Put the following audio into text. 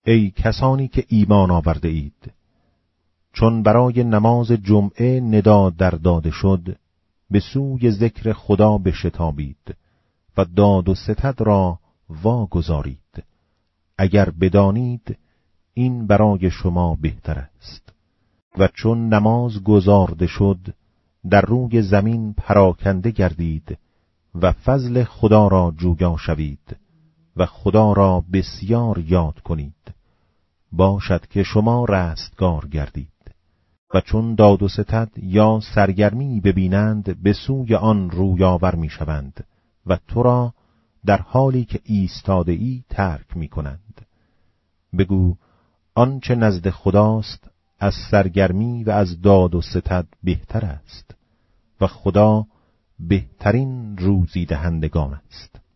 ای کسانی که ایمان آورده اید، چون برای نماز جمعه ندا در داده شد، به سوی ذکر خدا بشتابید و داد و ستد را واگذارید، اگر بدانید این برای شما بهتر است. و چون نماز گزارده شد، در روی زمین پراکنده گردید و فضل خدا را جویا شوید و خدا را بسیار یاد کنید، باشد که شما رستگار گردید. و چون داد و ستد یا سرگرمی ببینند، به سوی آن رویاور می شوند و تو را در حالی که ایستاده ای ترک می کنند. بگو آنچه نزد خداست از سرگرمی و از داد و ستد بهتر است و خدا بهترین روزی دهندگان است.